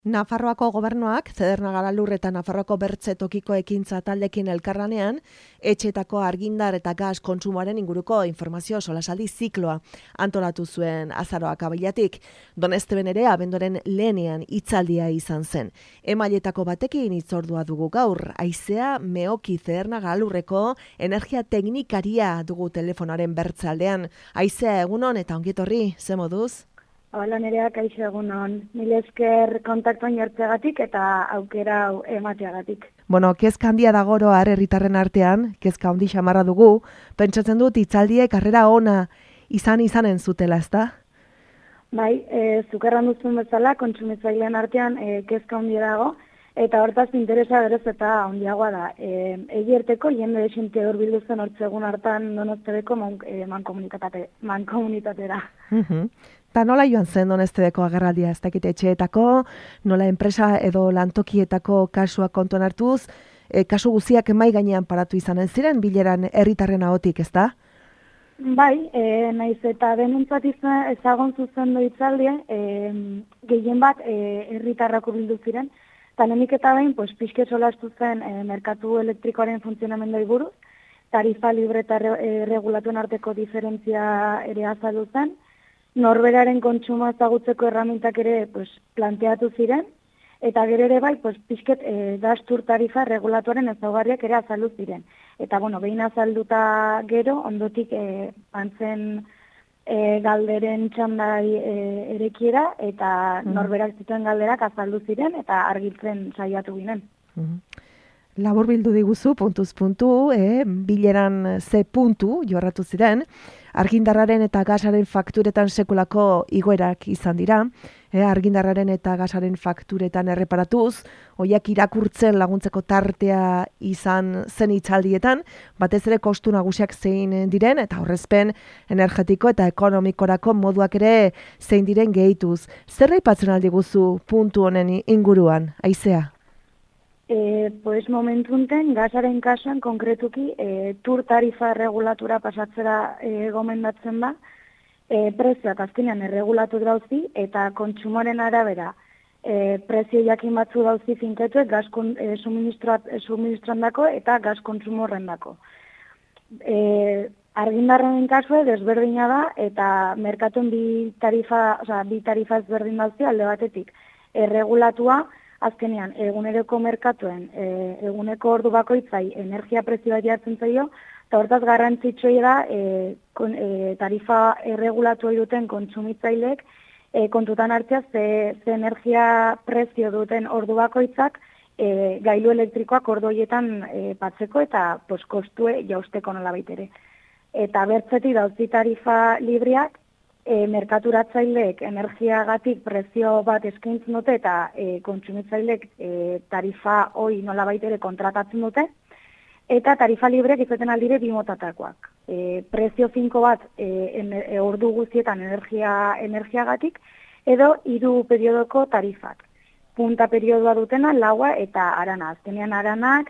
Nafarroako gobernuak, Zedernaga Lur eta Nafarroako Bertze tokiko ekintza taldekin elkarlanean, etxetako argindar eta gas kontsumoaren inguruko informazio solasaldi zikloa antolatu zuen azaroak abilatik. Donezteben ere abenduaren lehenean hitzaldia izan zen. Emailetako batekin hitzordua dugu gaur, haizea Meoki Zedernaga Lurreko energia teknikaria dugu telefonaren bertzaldean. Haizea egunon eta ongietorri, ze moduz? Hola Nerea, kaixo egunon. Mil esker kontaktuan jartzeagatik eta aukera hau emateagatik. Bueno, kezka handia da goro herritarren artean, kezka handi xamarra dugu, pentsatzen dut hitzaldiek harrera ona izanen zutela, ezta? Bai, zuk erran duzun bezala, kontsumitzailean artean kezka handia dago, eta hortaz interesa berez eta handiagoa da. Egierteko jende desinte hor bilduzen hortzegun hartan Donostebeko mankomunitatera. Ta nola joan zen Donostebeko agerraldia, ez dakit etxeetako, nola enpresa edo lantokietako kasuak kontuan hartuz, kasu guztiak mai gainean paratu izanen ziren bileran herritarren ahotik, ez da? Bai, naiz eta denuntzat ezagon zuzen hitzaldia, gehien bat herritarrak bildu ziren, eta nik eta behin pixke solastu zen merkatu elektrikoaren funtzionamendoi buruz, tarifa libre eta regulatuen arteko diferentzia ere azaldu zen, norberaren kontsumoa ezagutzeko erramintak ere planteatu ziren, eta gero ere bai, pixket gastur tarifa regulatuaren ezaugarriak ere azaldu ziren. Eta, behin azalduta gero, ondotik pantzen galderen txandai erekiera, eta norberak zituen galderak azaldu ziren, eta argitzen saiatu ginen. Labur bildu diguzu, puntuz puntu, bileran ze puntu jorratu ziren, argindarraren eta gasaren fakturetan sekulako igoerak izan dira, argindarraren eta gasaren fakturetan erreparatuz, hoiak irakurtzen laguntzeko tartea izan zen hitzaldietan, batez ere kostu nagusiak zein diren, eta horrezpen energetiko eta ekonomikorako moduak ere zein diren gehituz. Zer aipatzen aldi guzu puntu honen inguruan, Haizea? Momentunten, gasaren kasuan konkretuki tur tarifa regulatura pasatzera gomendatzen da, prezioak azkenean erregulatu dauzi eta kontsumoren arabera prezio jakin batzu dauzi finketuek gas suministrandako eta gas kontsumorrendako. Argindarren kasue desberdina da eta merkatuen bi tarifa ezberdin dauzi alde batetik erregulatua. Azkenean, eguneroko merkatuen, eguneko ordu bakoitzai energia prezioa jartzen zaio, eta hortaz garrantzitsua da tarifa erregulatua duten kontsumitzaileek kontutan hartzea ze energia prezio duten ordu bakoitzak gailu elektrikoak ordu horietan patzeko eta kostue jausteko nola baitere. Eta bertzetik dauzi tarifa libriak, merkaturatzaileek energiagatik prezio bat eskaintzen dute eta kontsumitzaileek tarifa hoi nola baitere kontratatzen dute, eta tarifa libreak izaten aldire bi motatakoak. Prezio finko bat ordu guztietan energiagatik, edo 3 periodoko tarifak. Punta periodoa dutena, laua eta arana. Azkenean aranak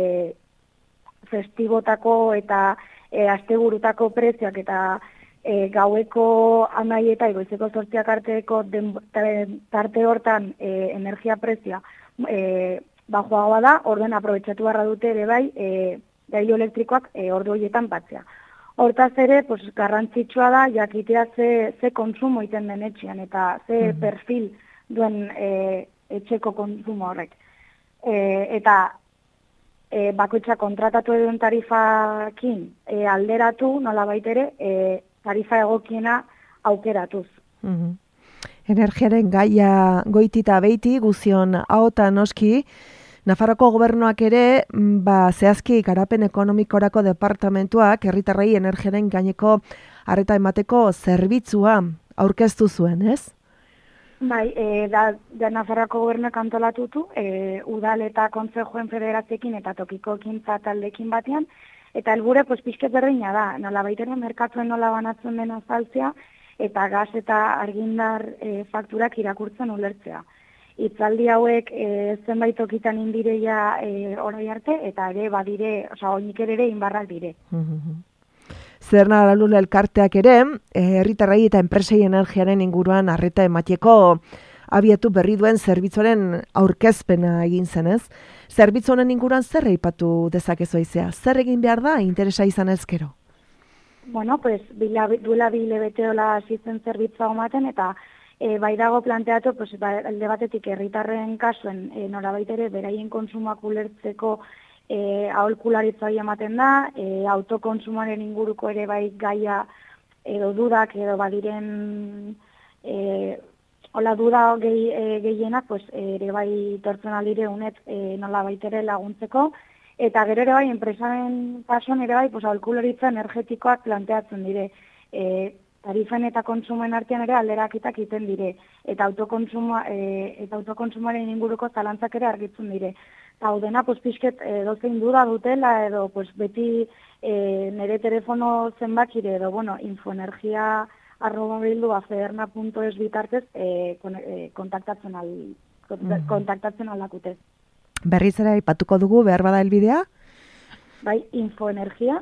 festibotako eta asteburutako prezioak eta gaueko amai eta goizeko 8 arteko tarte hortan energia prezioa bajoagoa da, orden aprobetxatu barra dute ere bai gailu elektrikoak ordu horietan batzea. Hortaz ere, garrantzitsua da jakitea ze konsumo iten den etxean eta ze perfil duen etxeko konsumo horrek. Eta bakoitza kontratatu eduen tarifakin alderatu nola baitere tarifa egokiena aukeratuz. Energiaren gaia goitita beiti, guzion ahota noski, Nafarroko gobernuak ere, zehazki garapen ekonomikorako departamentuak herritarrei energiaren gaineko arreta emateko zerbitzua aurkeztu zuen, ez? Bai, da Nafarroako gobernuak antolatutu, udal eta kontsejuen federaziekin eta tokiko ekintza taldekin batean, eta helbure pixket berdina da, nola baiteren merkatuen nola banatzen den azaltzea, eta gas eta argindar fakturak irakurtzen ulertzea. Hitzaldi hauek zenbait tokitan indireia orai arte, eta ere badire, oinik ere inbarrak dire. Zedernaga Lur elkarteak ere, herritarrei eta enpresei energiaren inguruan arreta emateko abietu berri duen zerbitzuaren aurkezpena egin zenez. Zerbitzu honen inguruan zer aipatu dezakezu aizea? Zer egin behar da interesa izan ezkero? Bueno, pues, duela 2 hilabeteola hasi zen zerbitzua ematen, eta bai dago planteatu, pues, alde batetik herritarren kasuen norabait ere beraien konsumoak ulertzeko aholkularitza ematen da, autokonsumoaren inguruko ere bai gaia edo dudak edo badiren hola duda gehienak, pues, ere bai tortzen aldire unet nolabait ere laguntzeko. Eta gero ere bai, enpresaren kasuan ere bai, aholkularitza energetikoak planteatzen dire. Tarifen eta konsumoen artean ere alderaketak egiten dire. Eta autokonsumoaren inguruko zalantzak ere argitzen dire. Eta hau dena, pixket dozein duda dutela, edo beti nire telefono zenbakire, edo infoenergia@federna.es bitartez kontaktatzen aldakute. Berriz ere aipatuko dugu, behar bada helbidea? Bai, infoenergia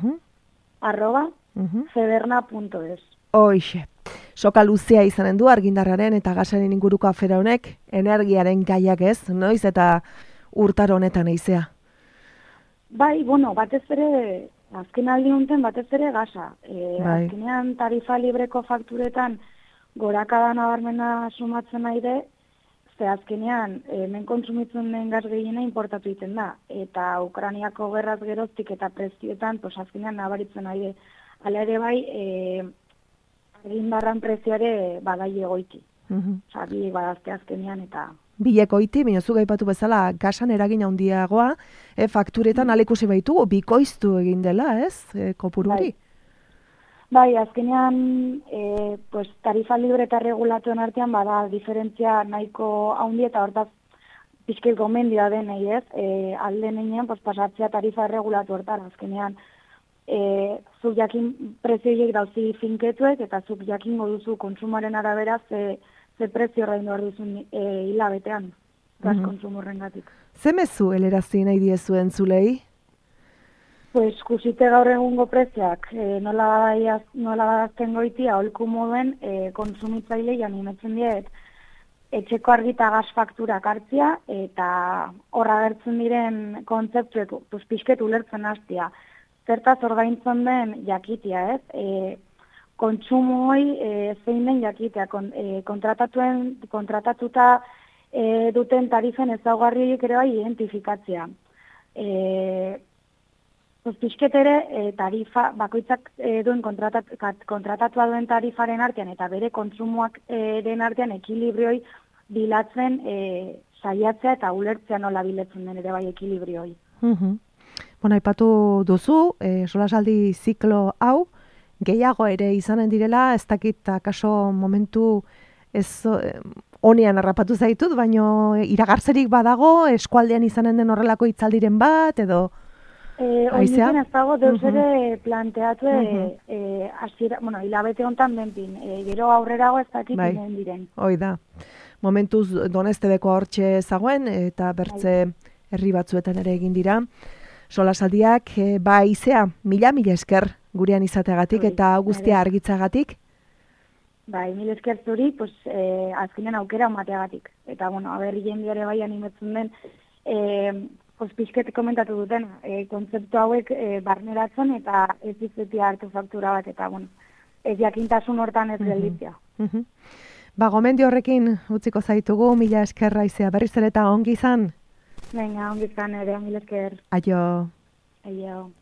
@federna.es. Hoixe. Soka luzea izanen du argindarraren eta gasaren inguruko afera honek, energiaren gaiak ez, noiz eta urtaro honetan eizea. Bai, batez ere, azken aldi honetan batez ere gasa. Azkenean tarifa libreko fakturetan gorakada nabarmena sumatzen nahi de, ze azkenean hemen kontsumitzen den gas gehiena importatu egiten da. Eta Ukrainiako gerraz geroztik eta prezioetan, azkenean nabaritzen nahi de. Hala ere bai, argindarran prezioare badai egoiti. Bi badazte azkenean eta... Bileko iti, baina zu gaipatu bezala gasan eragin handiagoa, fakturetan alekusi baitugu, bikoiztu egin dela, ez? Kopururi. Bai, azkenean tarifa libre eta regulatuen artean bada diferentzia nahiko handi eta hortaz pixket gomendia denei, ez? Alde nenean pasatzea tarifa regulatu hortara, azkenean zuk jakin prezioiek dauzi finketuek eta zuk jakingo duzu kontsumaren arabera ze prezio ordaindu behar duzun hilabetean gas kontsumo horrengatik. Ze mezu helarazi nahi diezu entzulei? Kusite gaur egungo prezioak nola badazten goiti aholku moduen kontsumitzailei animatzen diet etxeko argi eta gas fakturak hartzia eta horra gertzen diren kontzeptuek pixket ulertzen hastia. Zertaz ordaintzen den jakitea, ez? Kontsumoi zein den jakitea, kontratatuta duten tarifen ezaugarririk ere bai identifikatzea. Pixket ere tarifa, bakoitzak duen kontratatua duen tarifaren artean eta bere kontsumoak den artean ekilibrioi bilatzen saiatzea eta ulertzea nola bilatzen den ere bai ekilibrioi. Aipatu duzu, solasaldi ziklo hau, gehiago ere izanen direla, ez dakit akaso momentu honean harrapatu zaitut, baino iragartzerik badago, eskualdean izanen den horrelako hitzaldiren bat, edo... Oinitzen ez dago, deus ere planteatu, hilabete hontan benpin, gero aurrerago ez dakit inen diren. Hoi da, momentuz Donestebeko hortxe zagoen, eta bertze herri batzuetan ere egin dira. Solasaldiak, izea, mila esker gurean izateagatik eta guztia argitzagatik? Mil esker zuri, azkenean aukera emateagatik. Eta, aberri jendiare bai animetzen den, pixket komentatu duten, kontzeptu hauek barneratzen eta ez izetia hartu faktura bat, eta, ez jakintasun hortan ez gelditzea. Gomendio horrekin utziko zaitugu, mila eskerra izea, berriz ere eta ongi izan? Venga, ongi izan ere, mil esker. Aio. Aio.